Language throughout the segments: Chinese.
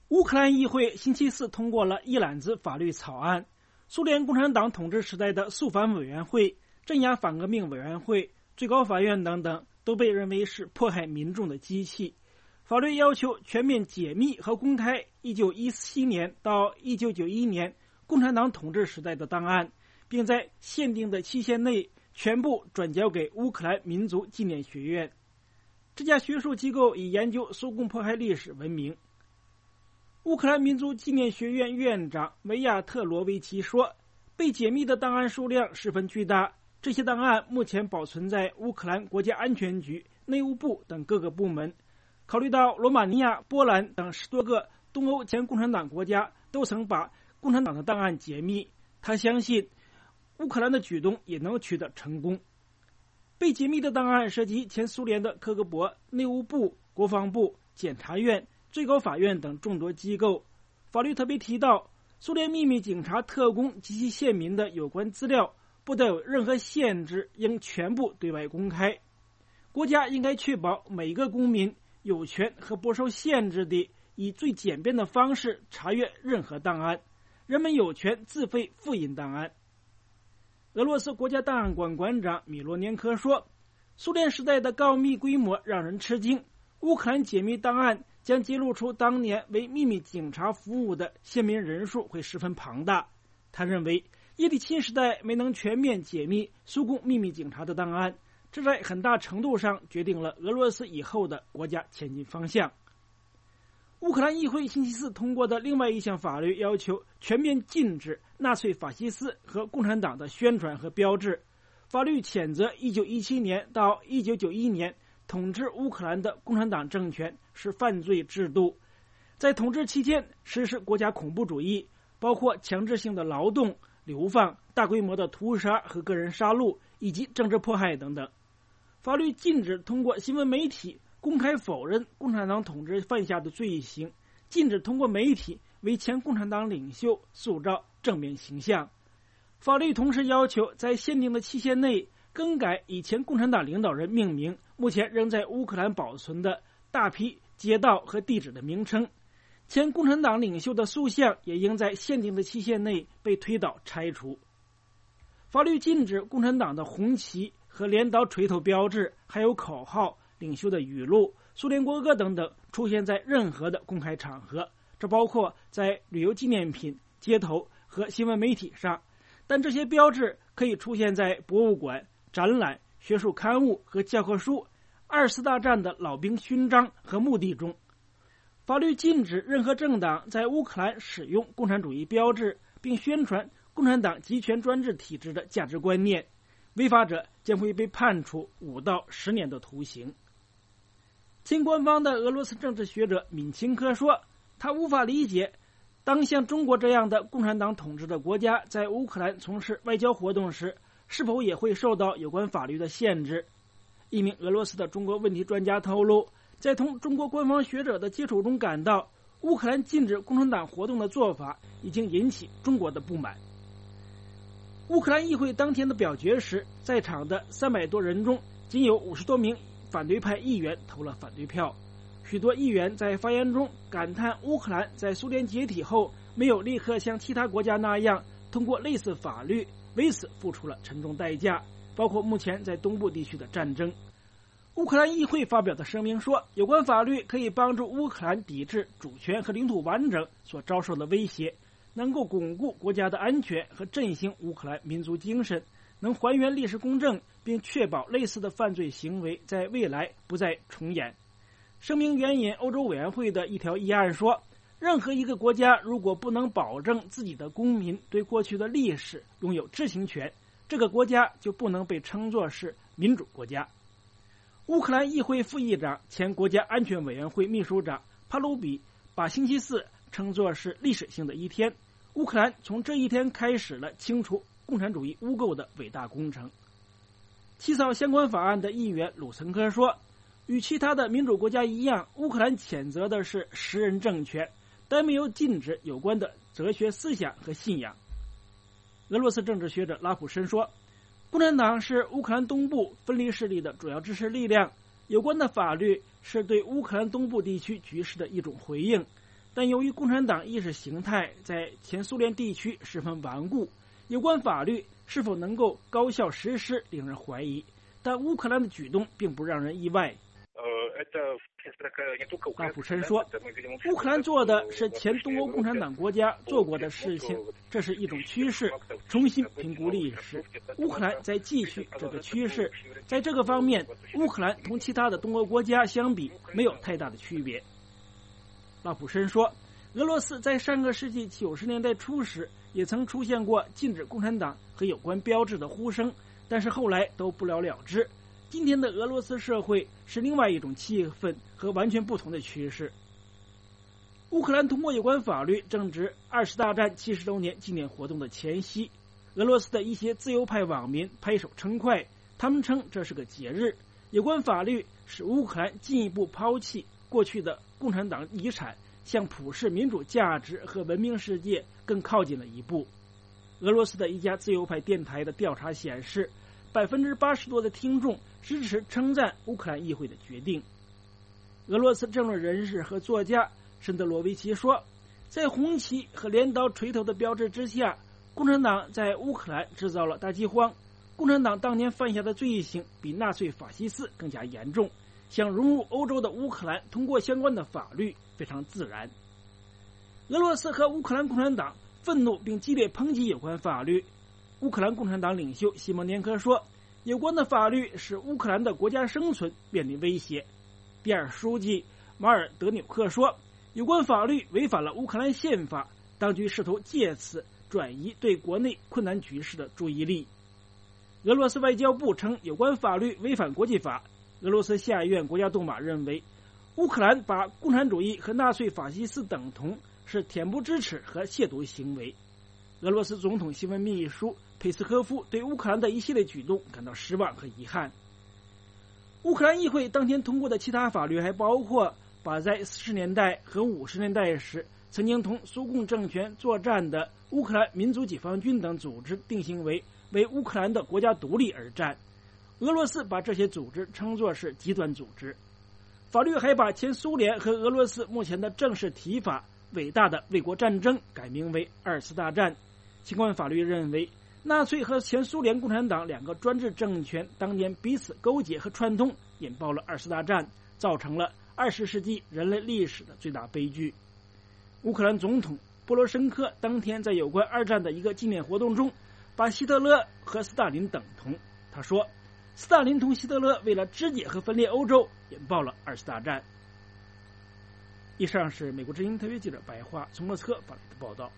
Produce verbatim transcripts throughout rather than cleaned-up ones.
乌克兰议会星期四通过了一揽子法律草案，苏联共产党统治时代的肃反委员会、镇压反革命委员会、最高法院等等都被认为是迫害民众的机器。法律要求全面解密和公开一九一七年到一九九一年共产党统治时代的档案，并在限定的期限内全部转交给乌克兰民族纪念学院。这家学术机构以研究苏共迫害历史闻名。乌克兰民族纪念学院院长维亚特罗维奇说，被解密的档案数量十分巨大，这些档案目前保存在乌克兰国家安全局、内务部等各个部门。考虑到罗马尼亚、波兰等十多个东欧前共产党国家都曾把共产党的档案解密，他相信乌克兰的举动也能取得成功。被解密的档案涉及前苏联的科格勃、内务部、国防部、检察院、最高法院等众多机构。法律特别提到，苏联秘密警察、特工及其县民的有关资料不得有任何限制，应全部对外公开。国家应该确保每个公民有权和不受限制地以最简便的方式查阅任何档案，人们有权自费复印档案。俄罗斯国家档案馆馆长米罗年科说，苏联时代的告密规模让人吃惊，乌克兰解密档案将揭露出当年为秘密警察服务的县民人数会十分庞大。他认为叶利钦时代没能全面解密苏共秘密警察的档案，这在很大程度上决定了俄罗斯以后的国家前进方向。乌克兰议会星期四通过的另外一项法律要求全面禁止纳粹法西斯和共产党的宣传和标志。法律谴责一九一七年到一九九一年统治乌克兰的共产党政权是犯罪制度，在统治期间实施国家恐怖主义，包括强制性的劳动、流放、大规模的屠杀和个人杀戮，以及政治迫害等等。法律禁止通过新闻媒体公开否认共产党统治犯下的罪行，禁止通过媒体为前共产党领袖塑造正面形象。法律同时要求在限定的期限内更改以前共产党领导人命名目前仍在乌克兰保存的大批街道和地址的名称，前共产党领袖的塑像也应在限定的期限内被推倒拆除。法律禁止共产党的红旗和镰刀锤头标志，还有口号、领袖的语录、苏联国歌等等出现在任何的公开场合，这包括在旅游纪念品、街头和新闻媒体上。但这些标志可以出现在博物馆、展览、学术刊物和教科书、二次大战的老兵勋章和墓地中。法律禁止任何政党在乌克兰使用共产主义标志，并宣传共产党集权专制体制的价值观念，违法者将会被判处五到十年的徒刑。亲官方的俄罗斯政治学者敏钦科说，他无法理解当像中国这样的共产党统治的国家在乌克兰从事外交活动时，是否也会受到有关法律的限制。一名俄罗斯的中国问题专家透露，在同中国官方学者的接触中感到，乌克兰禁止共产党活动的做法已经引起中国的不满。乌克兰议会当天的表决时，在场的三百多人中，仅有五十多名反对派议员投了反对票。许多议员在发言中感叹乌克兰在苏联解体后没有立刻像其他国家那样通过类似法律，为此付出了沉重代价，包括目前在东部地区的战争。乌克兰议会发表的声明说，有关法律可以帮助乌克兰抵制主权和领土完整所遭受的威胁，能够巩固国家的安全和振兴乌克兰民族精神，能还原历史公正，并确保类似的犯罪行为在未来不再重演。声明援引欧洲委员会的一条议案说，任何一个国家如果不能保证自己的公民对过去的历史拥有知情权，这个国家就不能被称作是民主国家。乌克兰议会副议长、前国家安全委员会秘书长帕鲁比把星期四称作是历史性的一天，乌克兰从这一天开始了清除共产主义污垢的伟大工程。起草相关法案的议员鲁岑科说，与其他的民主国家一样，乌克兰谴责的是时任政权，但没有禁止有关的哲学思想和信仰。俄罗斯政治学者拉普申说，共产党是乌克兰东部分离势力的主要支持力量，有关的法律是对乌克兰东部地区局势的一种回应， 但由于共产党意识形态在前苏联地区十分顽固，有关法律是否能够高效实施令人怀疑。但乌克兰的举动并不让人意外。拉普申说，乌克兰做的是前东欧共产党国家做过的事情，这是一种趋势，重新评估历史。乌克兰在继续这个趋势，在这个方面，乌克兰同其他的东欧国家相比没有太大的区别。拉普申说，俄罗斯在上个世纪九十年代初时也曾出现过禁止共产党和有关标志的呼声，但是后来都不了了之。今天的俄罗斯社会是另外一种气氛和完全不同的趋势。乌克兰通过有关法律正值二次大战七十周年纪念活动的前夕，俄罗斯的一些自由派网民拍手称快，他们称这是个节日。有关法律使乌克兰进一步抛弃过去的共产党遗产，向普世民主价值和文明世界更靠近了一步。俄罗斯的一家自由派电台的调查显示，百分之八十多的听众支持称赞乌克兰议会的决定。俄罗斯政论人士和作家申德罗维奇说，在红旗和镰刀锤头的标志之下，共产党在乌克兰制造了大饥荒。共产党当年犯下的罪行比纳粹法西斯更加严重，想融入欧洲的乌克兰通过相关的法律非常自然。俄罗斯和乌克兰共产党愤怒并激烈抨击有关法律。乌克兰共产党领袖西蒙年科说，有关的法律使乌克兰的国家生存面临威胁。第二书记马尔德纽克说，有关法律违反了乌克兰宪法，当局试图借此转移对国内困难局势的注意力。俄罗斯外交部称有关法律违反国际法。俄罗斯下议院国家杜马认为，乌克兰把共产主义和纳粹法西斯等同，是恬不知耻和亵渎行为。俄罗斯总统新闻秘书佩斯科夫对乌克兰的一系列举动感到失望和遗憾。乌克兰议会当天通过的其他法律还包括把在四十年代和五十年代时曾经同苏共政权作战的乌克兰民族解放军等组织定性为为乌克兰的国家独立而战。俄罗斯把这些组织称作是极端组织。法律还把前苏联和俄罗斯目前的正式提法伟大的卫国战争改名为二次大战。相关法律认为，纳粹和前苏联共产党两个专制政权当年彼此勾结和串通，引爆了二次大战，造成了二十世纪人类历史的最大悲剧。乌克兰总统波罗申科当天在有关二战的一个纪念活动中，把希特勒和斯大林等同。他说，斯大林同希特勒为了肢解和分裂欧洲，引爆了二次大战。以上是美国之音特约记者白桦从莫斯科发来的报道。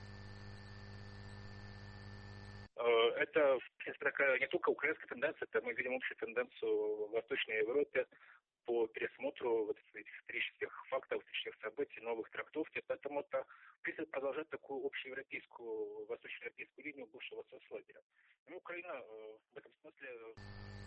Это такая не только украинская тенденция, это мы видим общую тенденцию в Восточной Европе по пересмотру вот этих исторических фактов, исторических событий, новых трактовки. Поэтому это, в принципе, продолжает такую общеевропейскую, восточноевропейскую линию бывшего соцлагеря. Ну, Украина в этом смысле